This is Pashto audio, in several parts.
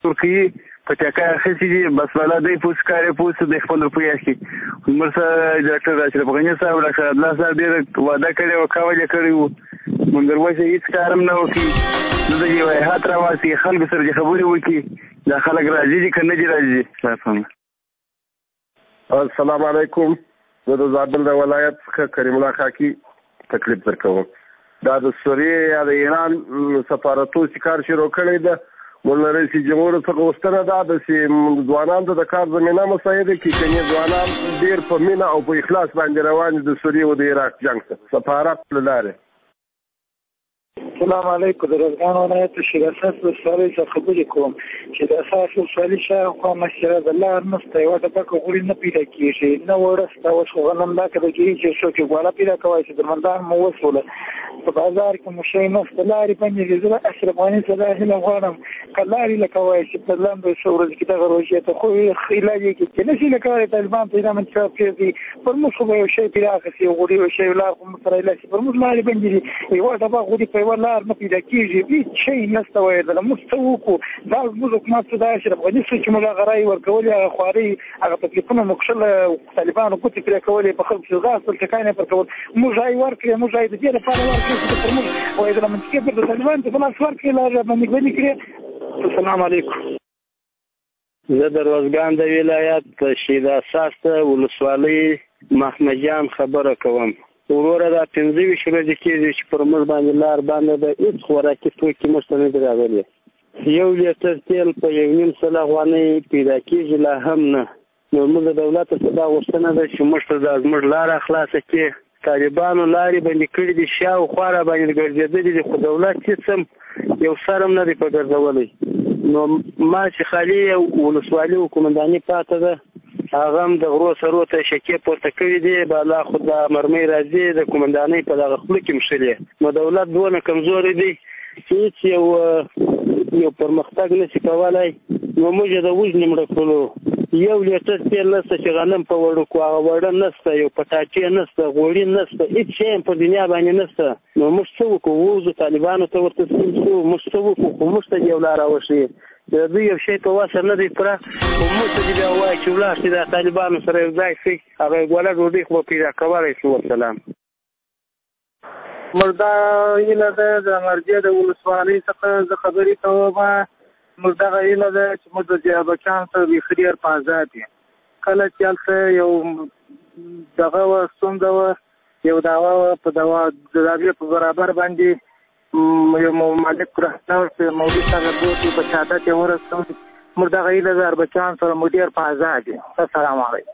ترکی په ټکا اخیستي دي بس والا دی پوس کارې پوس د خپل روپۍ اخلي عمر صاحب ډاکټر اشرف غني صاحب ډاکټر عبدالله صاحب ډېر وعده کړې وه کول یې کړی وو مګر وایي هېڅ کار هم نه وکړي دلته چې وایحات راواسي خلکو سره چې خبرې وکړي دا خلک راځي دي که نه دي راځي. السلام علیکم. زه د زابل د ولایت څخه کریم الله خاکي تکلیف درکوم. دا د سوریې یا د ایران سفارتو چې کار شروع کړی ده موږ رئیس جمهور څخه غوښتنه ده چې ځوانانو ته د کار زمینه مساعده کړي که ځوانان ډېر په مینه او په اخلاص باندې روان دي د سوریې او د عراق جنګ ته سفارت له لارې. السلام علیکم. د روزګان ولایت شیر اساس ولسوالۍ څخه خبرې کوم چې د اساس ولسوالۍ شاوخوا مسجد د لار نشته یوه ډبکه غوړي نه پیدا کېږي نه وړه شته اوس خو غنم دا که د ګیري چې څوک یې ګواله پیدا کوی چې درمندان مو وسوله په بازار کې مو شی نشته لارې بندې زه اشرف غني څخه دا هیله غواړم که لارې لکه وایي چې په لاندې څو ورځې کې دغه روژې ته خو علاج یې کړي نشي لکه وایي طالبان پیدا منتخب کړي پر موږ خو به یو شی پیدا اخیستي غوړي یو شی لار خو موږ سره علاج شي پر موږ لارې بندې دي یوه ډبه غوړي په یوه لار نه پیدا کېږي هېڅ شی نشته وایي موږ څه وکړو دا زموږ حکومت څه دا اشرف غني څه چې موږ هغه رایې ورکولې هغه خوارۍ هغه تکلیفونه موږ کښل طالبانو ګوتې پرې کولې په خلکو چې ځغاستل ټکان یې پر کول موږ رایې ورکړې موږ رایې د دې لپاره ورکړې چې پر موږ وایي د منطقې پر د طالبانو ته په لاس ورکړې لار باندې ګونې کړې. السلام علیکم. زه د روزګان د ولایت شیر اساس ولسوالۍ محمد جان خبره کوم. وروره دا 15 ورځې کېږي چې پر موږ باندې لار باندې ده هېڅ خوراکي توکي موږ ته نه دي راغلي. 1 لیټر تیل په 1.5 افغانۍ پیدا کېږي لا هم نه. نو موږ د دولت څخه دا غوښتنه ده چې موږ ته دا زموږ لاره خلاصه کړي. طالبانو لارې بندې کړي دي شاوخوا را باندې ګرځېدلي دي خو دولت هېڅ هم یو سر هم نه دی په ګرځولی. نو ما چې خالي ولسوالي وکومنداني پاته ده هغه هم د غرو سرو ته شکې پورته کړي دي بالا خو د مرمۍ راځي د کومندانۍ په دغه خولو کې مښلي. نو دولت دونه کمزوری دی چې هېڅ یو پرمختګ نشي کولی. نو موږ د وژنې مړه کړلو 1 لیټر تیل نشته چې غنم په وړو کړو هغه وړه نشته یو پټاټې نشته غوړي نشته هېڅ شی هم په دنیا باندې نشته. نو موږ څه وکړو ووځو طالبانو ته ورته تسلیم شو موږ څه وکړو خو موږ ته یو لاره وښیي د دوی یو شی په وسه نه دی پوره خو موږ ته دې بیا ووایي چې ولاړ شي د طالبانو سره یو ځای شي هغه یې ګوله ډوډۍ خو به پیدا کولی شو. والسلام. موږ دا هیله ده د مرجع د ولسوالۍ څخه زه خبرې کوم موږ دغه هیله ده چې موږ د جیابچیانو ته بیخي ډېر په ازاد یو کله چې هلته یو دغه وه ستونزه وه یو دعوه وه په د دعوې په برابر باندې یو مالک رهنور چې مولوي صاحب بوتي په شهادت یې ورسول موږ دغه هیله ده اربچیانو سره موږ ډېر په ازاد یو. السلام علیکم.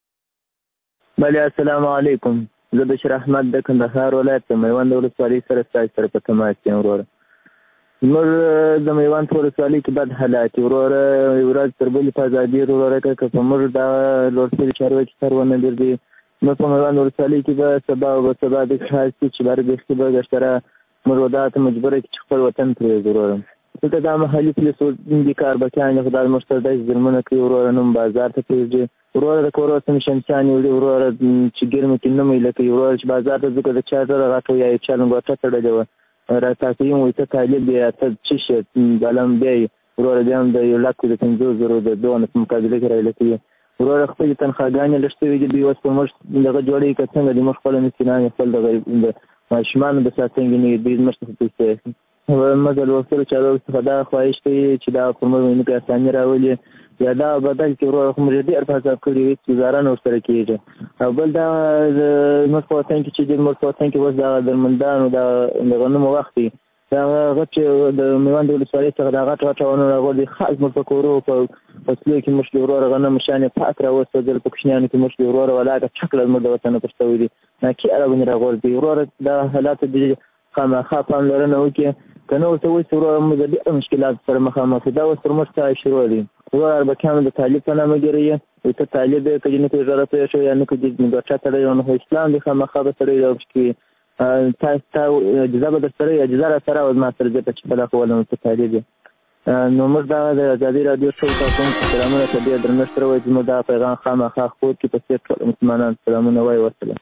بله السلام علیکم. زه بشیر احمد د کندهار ولایت د میوند ولسوالۍ سره ستاسو سره په تماس یم وروره. زموږ د میوند په ولسوالۍ کې بد حالات وروره یو ورځ تر بلې په ازادي وروره که په موږ دا لوړ شوي چارواکي سر ونه ګرځي نو په میوند ولسوالۍ کې به سبا داسې حال شي چې بار بیخي به ګشتره موږ دا ته مجبوره کړي چې خپل وطن پرېږدو وروره. دلته دا محلي پولیسو دي کاربکیان دي خو دا زموږ سره داسې ظلمونه کوي وروره نوم بازار ته پرېږدي وروره د کورو سم شمشانې وړي وروره چې ګرمې کې نه میله کوي وروره چې بازار ته ځو که د چا سره غټه یا یو چا لنګوټه تړلې وه راته یم وایي ته طالب یې ته څه شی بلم بیا یې وروره بیا هم د 1,50,000 د دونه په مقابله کې رایله کوي وروره خپلې تنخواګانې لږ شوي دي دوی اوس په موږ دغه جوړوي که څنګه دي موږ خپله مسکینان خپل دغه د ماشومانو د ساتنګې نه وي دوی زموږ څخه پیسې اخلي. موږ د لوستلو چارواکو څخه دا خواهش کوي چې دا پر موږ باندې کې اساني راولي یا دا بدل کې وروره خو موږ ډېر په حساب کړي هېڅ ګزاره نه ورسره کېږي. او بل دا زموږ په وطن کې چې زموږ په وطن کې اوس دغه درمندانو د غنمو وخت دی دا هغه چې د میوند ولسوالۍ څخه دا غټ ونه راغورځي خاص زموږ په کورو په فصلو کې موږ د وروره غنم شانې پاک راوستدل په کوچنیانو کې موږ د وروره ولاکه چکله زموږ د وطن پر شوي دي ناکي باندې راغورځي وروره دا حالاتو د خامخا پاملرنه وکړي که نه ورته وایي چې وروره موږ د ډېرو مشکلاتو سره مخامخ دا اوس پر موږ ته شروع دي وروره اربکیانو د طالب په نامه ګیروي ته طالب یې که نه کوي ضرورت یې شو یا نه کوي ګټه تړی نو خو اسلام دی خامخا به سړی راوښ کوي تا اجازه به در سره اجازه را سره او زما سره ځکه چې کله خو ولم ته طالب یې نو موږ دا د ازادي راډیو ټول کارکوونکو سلامونه ته ډېر درنښت سره وایو چې موږ دا پیغام خامخا خپور کړي په څېر ټول مسلمانانو سلامونه وایو. وسلام.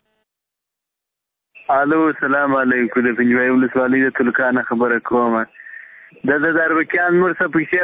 الو السلام علیکم. د پنجوایي ولسوالۍ د تلکانه خبره کوم. د اربکیان مور څه پیسې